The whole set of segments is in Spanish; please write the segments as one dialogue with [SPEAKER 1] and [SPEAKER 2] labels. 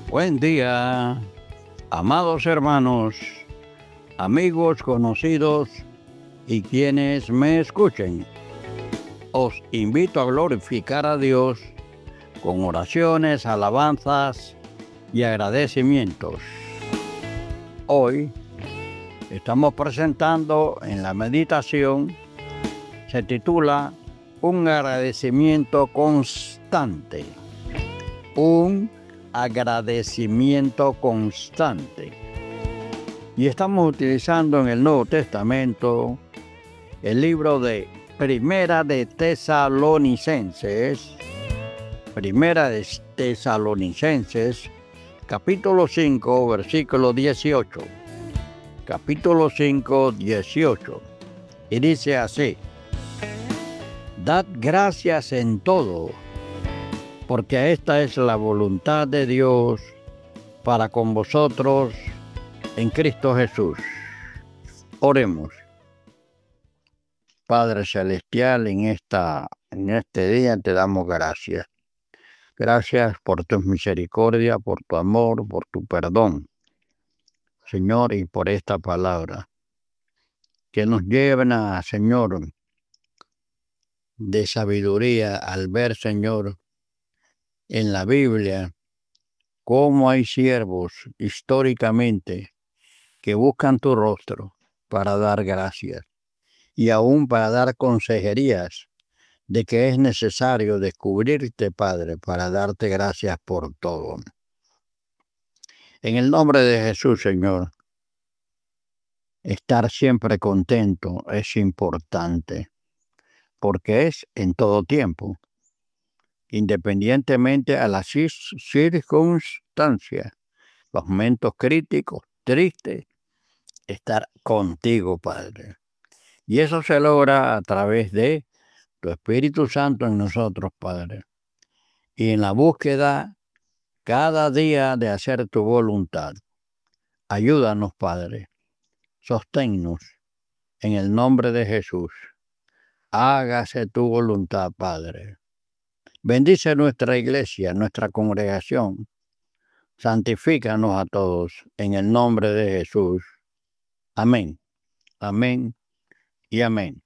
[SPEAKER 1] Buen día, amados hermanos, amigos conocidos y quienes me escuchen. Os invito a glorificar a Dios con oraciones, alabanzas y agradecimientos. Hoy estamos presentando en la meditación, se titula Un agradecimiento constante. Un agradecimiento constante. Y estamos utilizando en el Nuevo Testamento el libro de Primera de Tesalonicenses, capítulo 5, versículo 18. Capítulo 5, 18. Y dice así: Dad gracias en todo, porque esta es la voluntad de Dios para con vosotros en Cristo Jesús. Oremos. Padre Celestial, en este día te damos gracias. Gracias por tu misericordia, por tu amor, por tu perdón, Señor, y por esta palabra que nos llena, Señor, de sabiduría al ver, Señor, en la Biblia cómo hay siervos históricamente que buscan tu rostro para dar gracias y aún para dar consejerías de que es necesario descubrirte, Padre, para darte gracias por todo. En el nombre de Jesús, Señor, estar siempre contento es importante, porque es en todo tiempo, independientemente a las circunstancias, los momentos críticos, tristes, estar contigo, Padre. Y eso se logra a través de tu Espíritu Santo en nosotros, Padre. Y en la búsqueda cada día de hacer tu voluntad. Ayúdanos, Padre. Sosténnos en el nombre de Jesús. Hágase tu voluntad, Padre. Bendice nuestra iglesia, nuestra congregación. Santifícanos a todos en el nombre de Jesús. Amén. Amén y amén.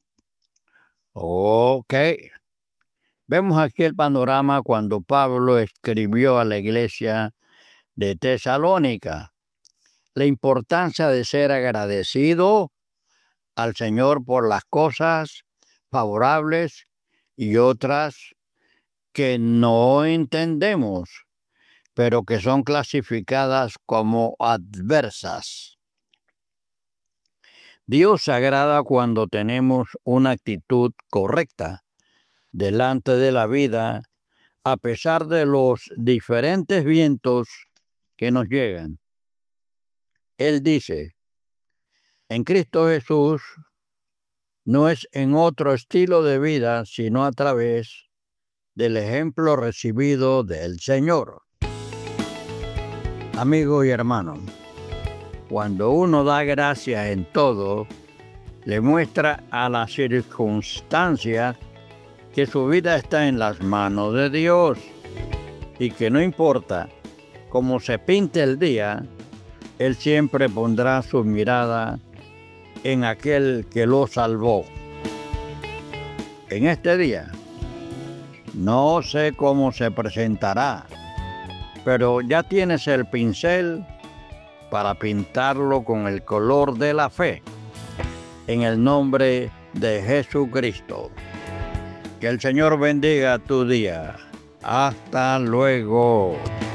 [SPEAKER 1] Ok. Vemos aquí el panorama cuando Pablo escribió a la iglesia de Tesalónica la importancia de ser agradecido al Señor por las cosas favorables y otras que no entendemos, pero que son clasificadas como adversas. Dios se agrada cuando tenemos una actitud correcta delante de la vida, a pesar de los diferentes vientos que nos llegan. Él dice, en Cristo Jesús no es en otro estilo de vida, sino a través del ejemplo recibido del Señor. Amigo y hermano, cuando uno da gracias en todo, le muestra a las circunstancias que su vida está en las manos de Dios y que no importa cómo se pinte el día, Él siempre pondrá su mirada en aquel que lo salvó. En este día, no sé cómo se presentará, pero ya tienes el pincel para pintarlo con el color de la fe, en el nombre de Jesucristo. Que el Señor bendiga tu día. Hasta luego.